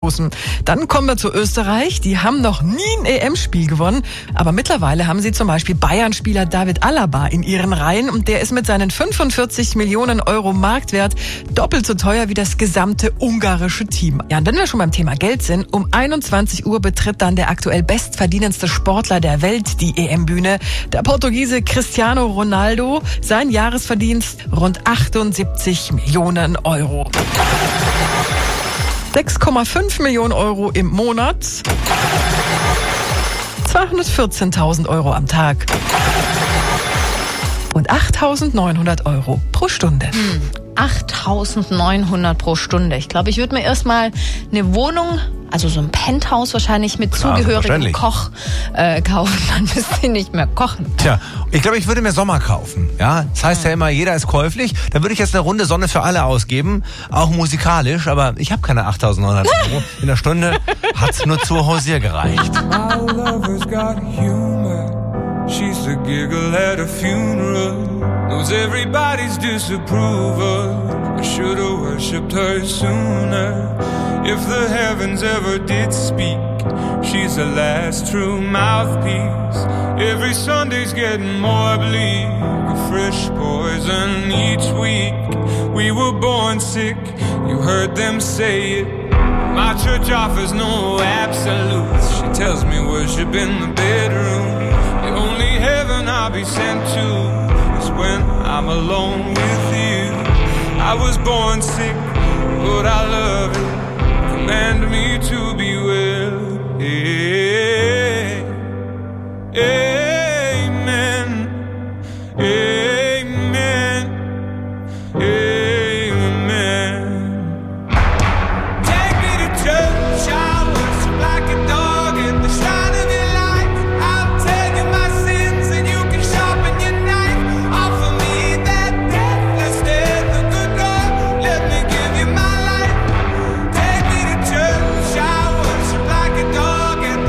Dann kommen wir zu Österreich. Die haben noch nie ein EM-Spiel gewonnen, aber mittlerweile haben sie zum Beispiel Bayern-Spieler David Alaba in ihren Reihen und der ist mit seinen 45 Millionen Euro Marktwert doppelt so teuer wie das gesamte ungarische Team. Ja, und wenn wir schon beim Thema Geld sind, um 21 Uhr betritt dann der aktuell bestverdienendste Sportler der Welt die EM-Bühne, der Portugiese Cristiano Ronaldo. Sein Jahresverdienst rund 78 Millionen Euro. 6,5 Millionen Euro im Monat, 214.000 Euro am Tag und 8.900 Euro pro Stunde. 8.900 pro Stunde. Ich glaube, ich würde mir erstmal eine Wohnung, also so ein Penthouse wahrscheinlich mit zugehörigem Koch kaufen. Dann müsste ich nicht mehr kochen. Tja, ich glaube, ich würde mir Sommer kaufen. Ja, das heißt ja immer, jeder ist käuflich. Dann würde ich jetzt eine Runde Sonne für alle ausgeben, auch musikalisch. Aber ich habe keine 8.900 Euro. In der Stunde hat's nur zu Hosier gereicht. My lover's got humor. She's the giggle at a funeral. Knows everybody's disapproval. I should've worshipped her sooner. If the heavens ever did speak, she's the last true mouthpiece. Every Sunday's getting more bleak, a fresh poison each week. We were born sick, you heard them say it. My church offers no absolutes. She tells me worship in the bedroom. The only heaven I'll be sent to is when I'm alone with you. I was born sick, but I love it. Command me to be well. Hey, amen. Amen. Amen. Take me to church. I worship like a dog at the shrine of your light. I'll tell you my sins and you can sharpen your knife. Offer me that deathless death, the good God. Let me give you my life. Take me to church. I worship like a dog at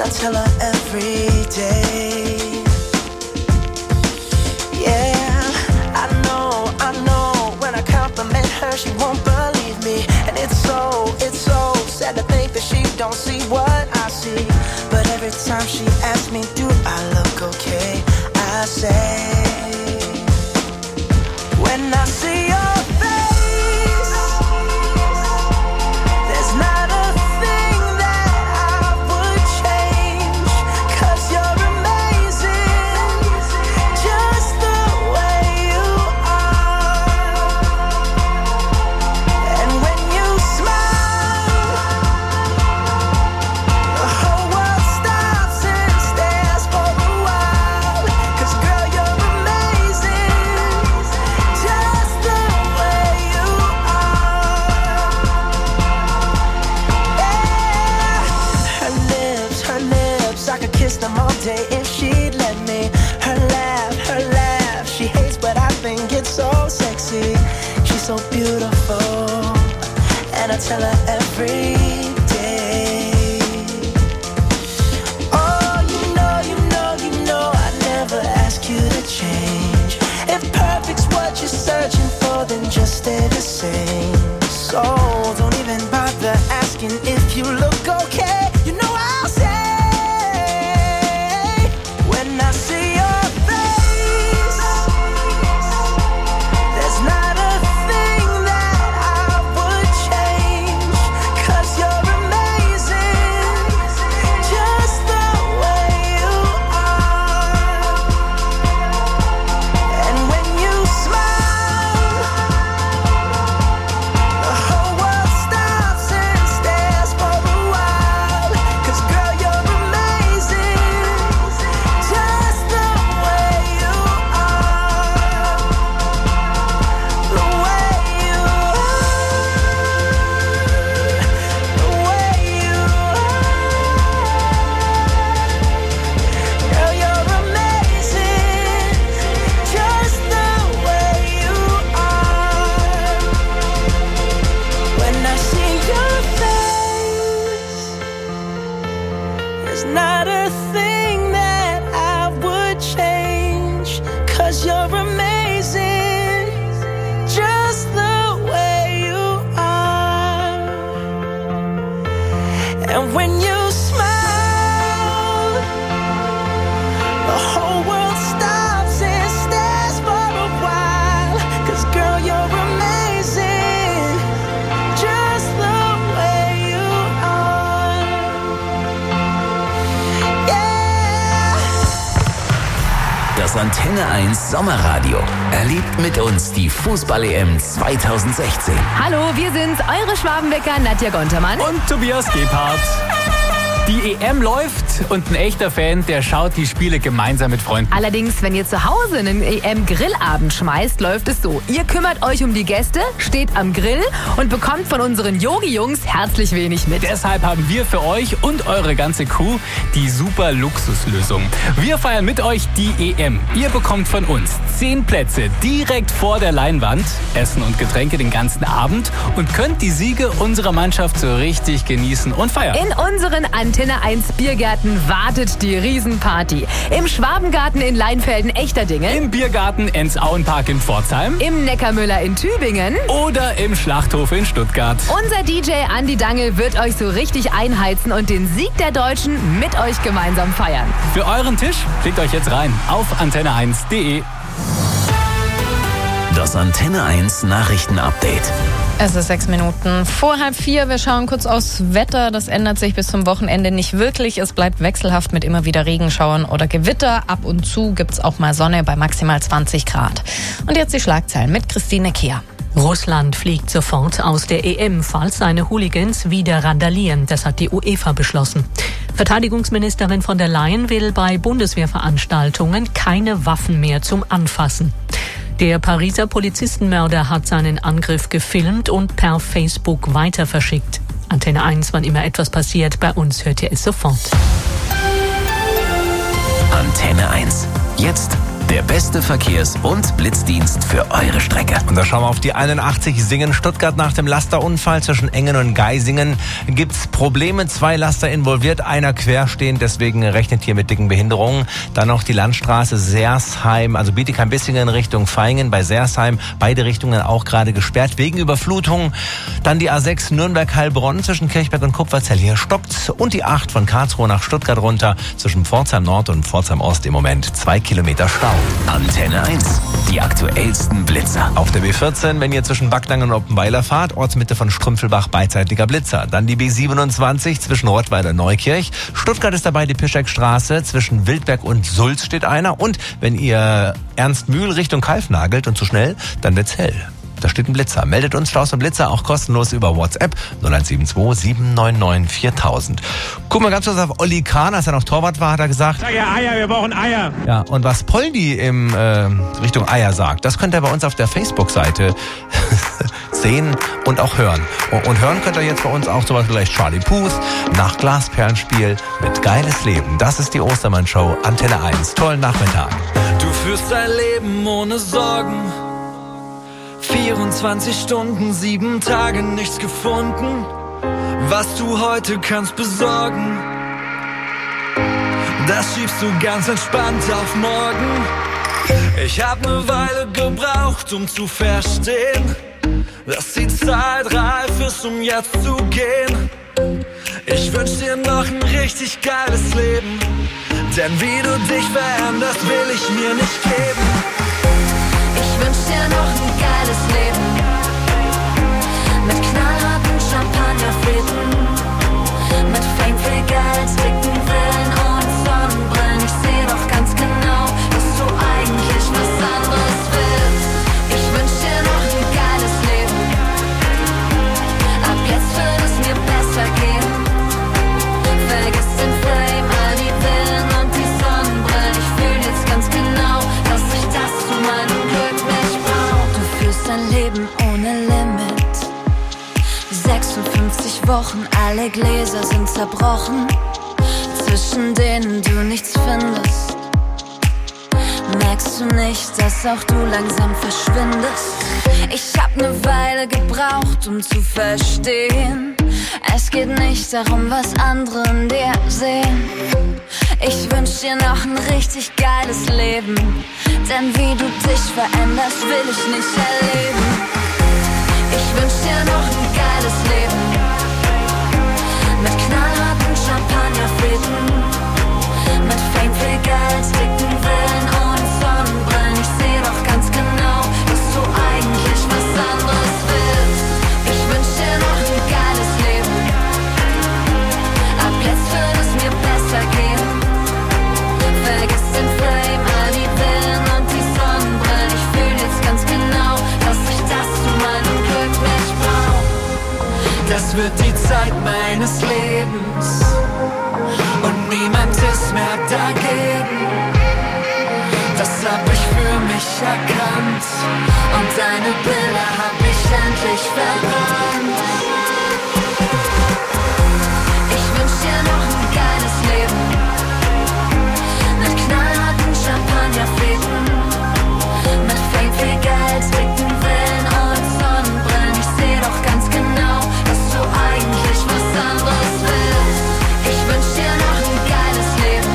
tell her every day. Yeah, I know, when I compliment her, she won't believe me. And it's so sad to think that she don't see what I see. But every time she asks me, do I look okay? I say, when I see your face, there's not a thing that I would change. 'Cause you're amazing, just the way you are. And when you smile, the whole world stops and stares for a while. 'Cause girl, you're amazing, just the way you are. Yeah. Her lips, I could kiss them all day if she'd let me. Her laugh, she hates but I think it's so sexy. She's so beautiful, and I tell her every day. Oh, you know, I never ask you to change. If perfect's what you're searching for, then just stay the same. So don't even bother asking if you look okay. You know I'll say, when I see your face, there's not a thing that I would change. 'Cause you're amazing, just the way you are. And when you smile, the whole world stops and stares for a while. 'Cause girl, you're amazing, just the way you are. The way you are. The way you are. Girl, you're amazing, just the way you are. When I see your face, there's not a thing that I would change. 'Cause you're amazing, just the way you are. And when you smile, the whole world stops and stares for a while. 'Cause girl, you're amazing, just the way you are. Yeah. Das Antenne 1 Sommerradio erlebt mit uns die Fußball-EM 2016. Hallo, wir sind eure Schwabenwecker Nadja Gontermann. Und Tobias Gebhardt. Die EM läuft und ein echter Fan, der schaut die Spiele gemeinsam mit Freunden. Allerdings, wenn ihr zu Hause einen EM-Grillabend schmeißt, läuft es so. Ihr kümmert euch um die Gäste, steht am Grill und bekommt von unseren Yogi-Jungs herzlich wenig mit. Deshalb haben wir für euch und eure ganze Crew die super Luxuslösung. Wir feiern mit euch die EM. Ihr bekommt von uns 10 Plätze direkt vor der Leinwand, Essen und Getränke den ganzen Abend und könnt die Siege unserer Mannschaft so richtig genießen und feiern. In unseren Antenne 1 Biergärten wartet die Riesenparty. Im Schwabengarten in Leinfelden Echterdingen. Im Biergarten Ensauenpark in Pforzheim. Im Neckarmüller in Tübingen. Oder im Schlachthof in Stuttgart. Unser DJ Andi Dangel wird euch so richtig einheizen und den Sieg der Deutschen mit euch gemeinsam feiern. Für euren Tisch klickt euch jetzt rein auf antenne1.de. Das Antenne 1 Nachrichten-Update. Es ist 6 Minuten vor 3:30. Wir schauen kurz aufs Wetter. Das ändert sich bis zum Wochenende nicht wirklich. Es bleibt wechselhaft mit immer wieder Regenschauern oder Gewitter. Ab und zu gibt's auch mal Sonne bei maximal 20 Grad. Und jetzt die Schlagzeilen mit Christine Kehr. Russland fliegt sofort aus der EM, falls seine Hooligans wieder randalieren. Das hat die UEFA beschlossen. Verteidigungsministerin von der Leyen will bei Bundeswehrveranstaltungen keine Waffen mehr zum Anfassen. Der Pariser Polizistenmörder hat seinen Angriff gefilmt und per Facebook weiter verschickt. Antenne 1, wann immer etwas passiert, bei uns hört ihr es sofort. Antenne 1. Jetzt Der beste Verkehrs- und Blitzdienst für eure Strecke. Und da schauen wir auf die 81 Singen. Stuttgart nach dem Lasterunfall zwischen Engen und Geisingen gibt's Probleme. 2 Laster involviert, einer querstehend, deswegen rechnet hier mit dicken Behinderungen. Dann noch die Landstraße Sersheim, also Bietigheim-Bissingen in Richtung Vaihingen bei Sersheim. Beide Richtungen auch gerade gesperrt wegen Überflutung. Dann die A6 Nürnberg-Heilbronn zwischen Kirchberg und Kupferzell. Hier stoppt. Und die 8 von Karlsruhe nach Stuttgart runter zwischen Pforzheim Nord und Pforzheim Ost im Moment 2 Kilometer Stau. Antenne 1. Die aktuellsten Blitzer. Auf der B14, wenn ihr zwischen Backnang und Oppenweiler fahrt, Ortsmitte von Strümpfelbach, beidseitiger Blitzer. Dann die B27 zwischen Rottweiler und Neukirch. Stuttgart ist dabei die Pischekstraße. Zwischen Wildberg und Sulz steht einer. Und wenn ihr Ernstmühl Richtung Kalf nagelt und zu schnell, dann wird's hell. Da steht ein Blitzer. Meldet uns Staus und Blitzer auch kostenlos über WhatsApp 0172 799 4000. Guck mal ganz kurz auf Olli Kahn, als er noch Torwart war, hat er gesagt: Sag ja Eier, wir brauchen Eier. Ja, und was Poldi im Richtung Eier sagt, das könnt ihr bei uns auf der Facebook-Seite sehen und auch hören. Und hören könnt ihr jetzt bei uns auch zum Beispiel gleich Charlie Puth nach Glasperlenspiel mit Geiles Leben. Das ist die Ostermann-Show, Antenne 1. Tollen Nachmittag. Du führst dein Leben ohne Sorgen. 24 Stunden, 7 Tage, nichts gefunden, was du heute kannst besorgen. Das schiebst du ganz entspannt auf morgen. Ich hab ne Weile gebraucht, um zu verstehen, dass die Zeit reif ist, um jetzt zu gehen. Ich wünsch dir noch ein richtig geiles Leben, denn wie du dich veränderst, will ich mir nicht geben. Ich wünsch dir noch ein geiles Leben mit knallharten Champagnerfäden, mit Fame, viel Geld, dicken Villen und Sonnenbrillen. Ich seh doch ganz genau, dass du eigentlich was anderes willst. Ich wünsch dir noch ein geiles Leben. Ab jetzt wird es mir besser gehen. Vergiss den Fame, all die Villen und die Sonnenbrillen. Ich fühl jetzt ganz genau, dass ich das zu meinem Glück nicht brauch. Du führst dein Leben ohne Limit. 56 Wochen, alle Gläser sind zerbrochen, zwischen denen du nichts findest. Merkst du nicht, dass auch du langsam verschwindest? Ich hab ne Weile gebraucht, um zu verstehen, es geht nicht darum, was andere in dir sehen. Ich wünsch dir noch ein richtig geiles Leben, denn wie du dich veränderst, will ich nicht erleben. Ich wünsch dir noch ein geiles Leben mit knallharten Champagnerfäden, mit Fame, viel Geld, dicken Villen und Sonnenbrillen. Ich seh doch ganz genau, dass du eigentlich was anderes willst. Ich wünsch dir noch ein geiles Leben. Ab jetzt wird es mir besser gehen. Vergiss den Fame, all die Villen und die Sonnenbrillen. Ich fühl jetzt ganz genau, dass ich das zu meinem Glück nicht brauch. Das wird die Zeit meines Lebens und niemand ist mehr dagegen. Das hab ich für mich erkannt und deine Bilder hab ich endlich verbrannt. Ich wünsch dir noch ein geiles Leben mit knallharten Champagnerfäden, mit Fame, viel Geld, dicken Villen und Sonnenbrillen. Ich seh doch ganz genau, dass du eigentlich was anderes willst. Ich wünsch dir noch ein geiles Leben.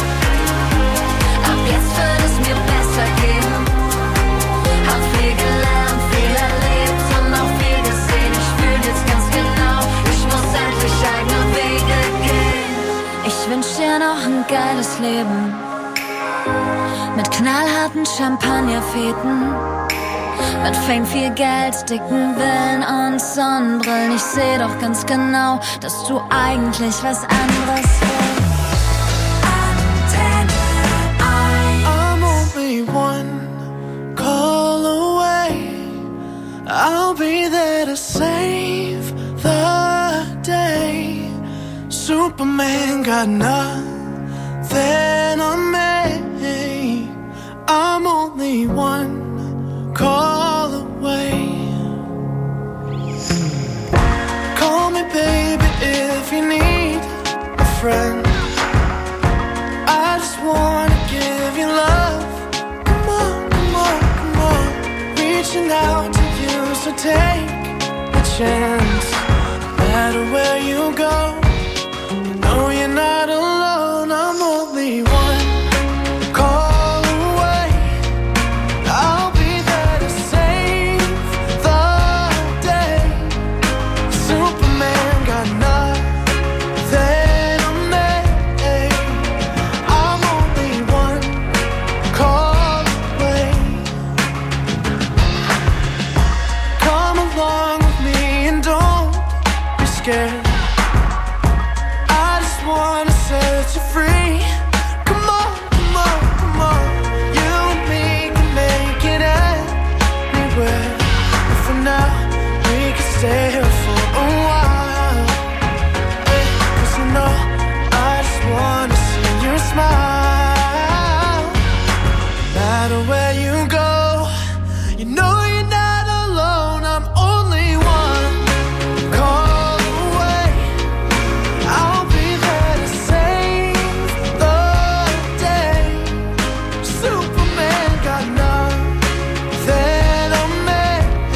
Ab jetzt wird es mir besser gehen. Hab viel gelernt, viel erlebt und auch viel gesehen. Ich fühl jetzt ganz genau, ich muss endlich eigene Wege gehen. Ich wünsch dir noch ein geiles Leben mit knallharten Champagnerfäden, mit Fame, viel Geld, dicken Villen und Sonnenbrillen. Ich seh doch ganz genau, dass du eigentlich was anderes willst. Antenne 1. I'm only one call away. I'll be there to save the day. Superman got nothing on me. I'm only one call away. Call me baby if you need a friend. I just wanna give you love take a chance. No matter where you go, you know you're not alone. I'm only one call away. I'll be there to save the day. Superman got nothing on me. I'm only one call away. Come along with me and don't be scared. I just wanna set you free. Come on, come on, come on. You and me can make it anywhere. But for now, we can stay here for a while. Hey, 'cause you know, I just wanna see your smile. No matter where you go, you know you're not alone. I'm only one call away. I'll be there to save the day. Superman got nothing on me.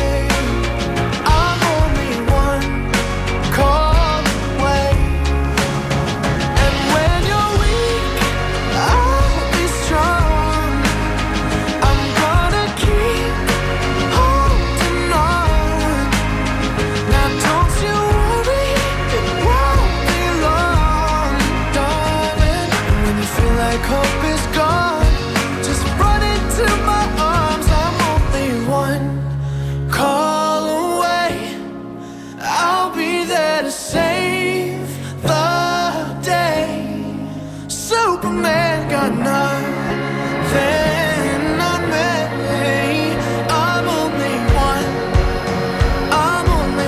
I'm only one call away. And when you're weak, I'll be strong. I'm gonna keep holding on. Now don't you worry, it won't be long, darling. And when you feel like hope is gone, just run into my arms. I'm only one call away. I'll be there to save the day. Superman got nothing on me. I'm only one. I'm only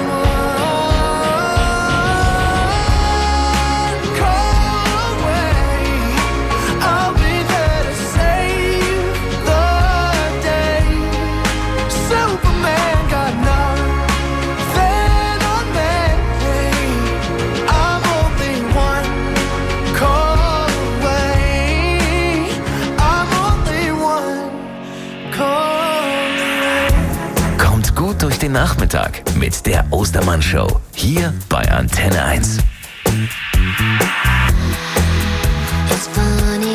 one call away. I'll be there to save the day. Superman got nothing on me. I'm only one call away. I'm only one call away. Kommt gut durch den Nachmittag mit der Ostermann-Show. Hier bei Antenne 1. It's funny